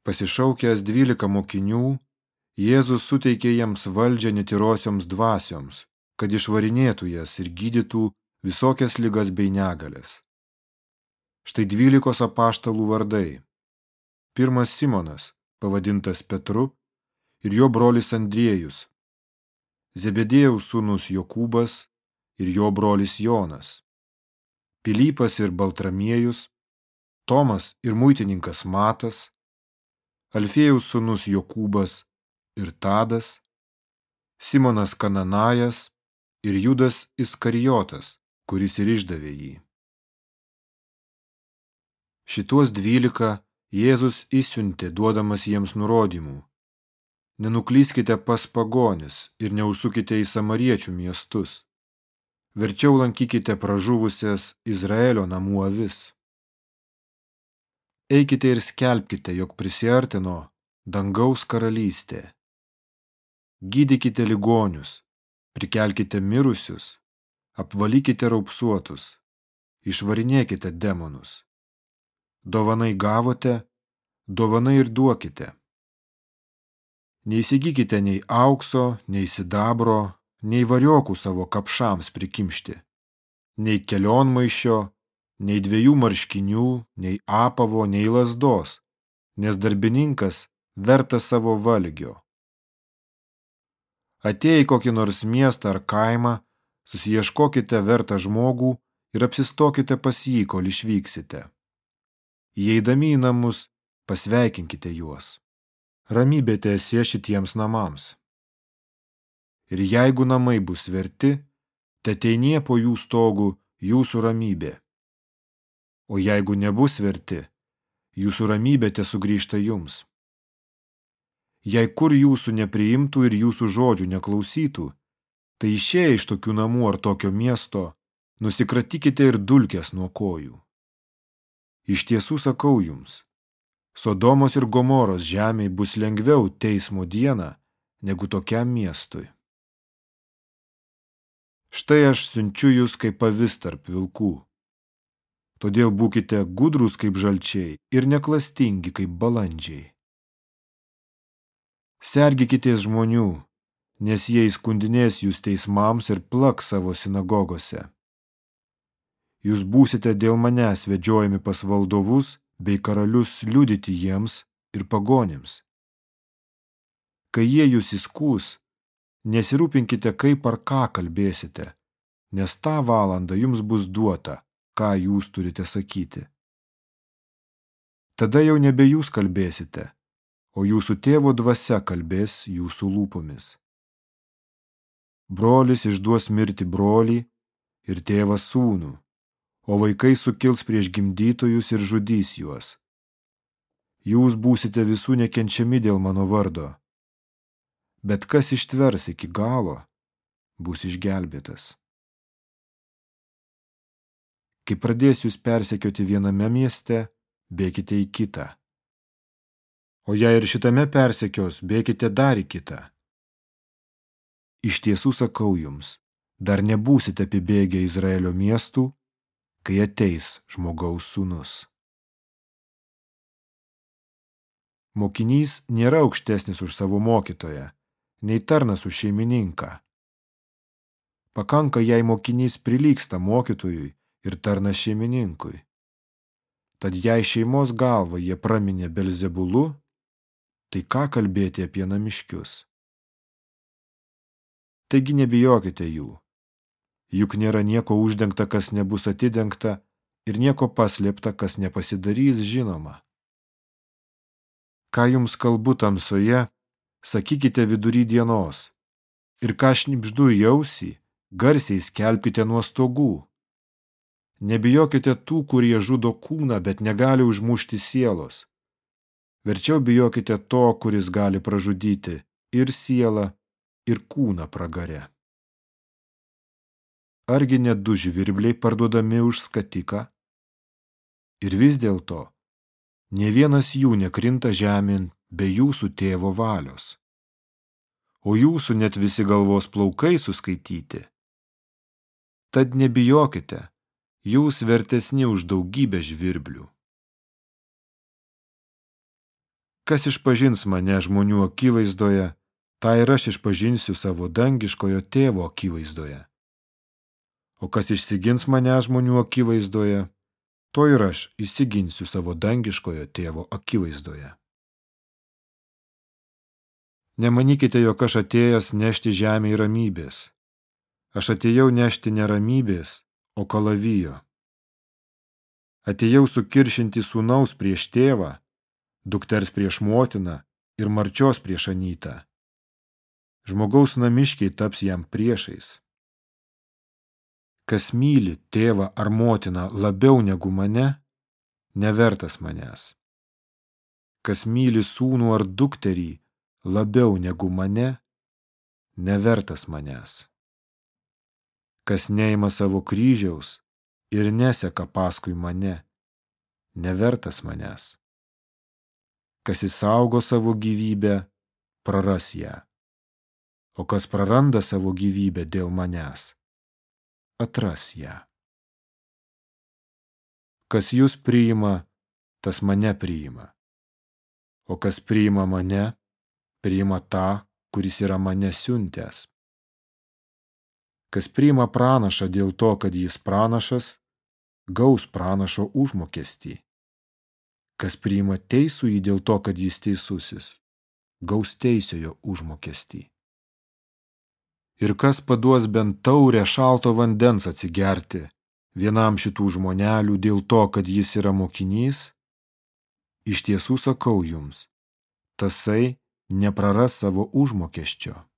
Pasišaukęs 12 mokinių, Jėzus suteikė jiems valdžią netyrosioms dvasioms, kad išvarinėtų jas ir gydytų visokias ligas bei negales. Štai 12 apaštalų vardai. Pirmas Simonas, pavadintas Petru, ir jo brolis Andriejus, Zebedėjaus sūnus Jokūbas ir jo brolis Jonas, Pilypas ir Baltramiejus, Tomas ir muitininkas Matas, Alfėjaus sūnus Jokūbas ir Tadas, Simonas Kananajas ir Judas Iskarijotas, kuris ir išdavė jį. Šituos 12 Jėzus išsiuntė, duodamas jiems nurodymų. Nenuklyskite pas pagonis ir neužsukite į samariečių miestus. Verčiau lankykite pražuvusias Izraelio namų avis. Eikite ir skelbkite, jog prisiartino dangaus karalystė. Gydykite ligonius, prikelkite mirusius, apvalykite raupsuotus, išvarinėkite demonus. Dovanai gavote, dovanai ir duokite. Neįsigykite nei aukso, nei sidabro, nei variokų savo kapšams prikimšti, nei kelionmaišio, nei 2 marškinių, nei apavo, nei lazdos, nes darbininkas vertas savo valgio. Atėję į kokį nors miestą ar kaimą, susiieškokite vertą žmogų ir apsistokite pas jį, kol išvyksite. Įeidami į namus, pasveikinkite juos. Ramybė teesie šitiems namams. Ir jeigu namai bus verti, teteinie po jų stogų jūsų ramybė. O jeigu nebus verti, jūsų ramybė tesugrįžta jums. Jei kur jūsų nepriimtų ir jūsų žodžių neklausytų, tai išėję iš tokių namų ar tokio miesto, nusikratykite ir dulkes nuo kojų. Iš tiesų sakau jums, Sodomos ir Gomoros žemei bus lengviau teismo dieną, negu tokiam miestui. Štai aš siunčiu jūs kaip avis tarp vilkų. Todėl būkite gudrūs kaip žalčiai ir neklastingi kaip balandžiai. Sergikitės žmonių, nes jie įskundinės jūs teismams ir plaks savo sinagogose. Jūs būsite dėl manęs vedžiojami pas valdovus bei karalius liudyti jiems ir pagonims. Kai jie jūs įskūs, nesirūpinkite, kaip ar ką kalbėsite, nes tą valandą jums bus duota, ką jūs turite sakyti. Tada jau nebe jūs kalbėsite, o jūsų tėvo dvasia kalbės jūsų lūpomis. Brolis išduos mirti brolį ir tėvas sūnų, o vaikai sukils prieš gimdytojus ir žudys juos. Jūs būsite visų nekenčiami dėl mano vardo, bet kas ištvers iki galo, bus išgelbėtas. Kai pradės jūs persekioti viename mieste, bėkite į kitą. O jei ir šitame persekios, bėkite dar į kitą. Iš tiesų sakau jums, dar nebūsite apibėgę Izraelio miestų, kai ateis žmogaus sūnus. Mokinys nėra aukštesnis už savo mokytoją, nei tarnas už šeimininką. Pakanka, jei mokinys prilygsta mokytojui ir tarnas šeimininkui. Tad jei šeimos galvą jie praminė Belzebulu, tai ką kalbėti apie namiškius? Taigi nebijokite jų. Juk nėra nieko uždengta, kas nebus atidengta, ir nieko paslėpta, kas nepasidarys žinoma. Ką jums kalbu tamsoje, sakykite vidury dienos, ir ką šnibždu į ausį, garsiai skelbkite nuo stogų. Nebijokite tų, kurie žudo kūną, bet negali užmušti sielos. Verčiau bijokite to, kuris gali pražudyti ir sielą, ir kūną pragare. Argi ne 2 žvirbliai parduodami už skatiką? Ir vis dėlto, nė vienas jų nekrinta žemėn be jūsų tėvo valios. O jūsų net visi galvos plaukai suskaityti. Tad nebijokite, jūs vertesni už daugybę žvirblių. Kas išpažins mane žmonių akivaizdoje, tą ir aš išpažinsiu savo dangiškojo tėvo akivaizdoje. O kas išsigins mane žmonių akivaizdoje, to ir aš išsiginsiu savo dangiškojo tėvo akivaizdoje. Nemanykite, jog aš atėjęs nešti žemėje ramybės. Aš atėjau nešti ne ramybės, o kalavijo. Atėjau sukiršinti sūnaus prieš tėvą, dukters prieš motiną ir marčios prieš anytą. Žmogaus namiškiai taps jam priešais. Kas myli tėvą ar motiną labiau negu mane, nevertas manęs. Kas myli sūnų ar dukterį labiau negu mane, nevertas manęs. Kas neima savo kryžiaus ir neseka paskui mane, nevertas manęs. Kas išsaugo savo gyvybę, praras ją. O kas praranda savo gyvybę dėl manęs, atras ją. Kas jūs priima, tas mane priima. O kas priima mane, priima tą, kuris yra mane siuntęs. Kas priima pranašą dėl to, kad jis pranašas, gaus pranašo užmokestį. Kas priima teisųjį dėl to, kad jis teisusis, gaus teisiojo užmokestį. Ir kas paduos bent taurę šalto vandens atsigerti vienam šitų žmonelių dėl to, kad jis yra mokinys, iš tiesų sakau jums, tasai nepraras savo užmokesčio.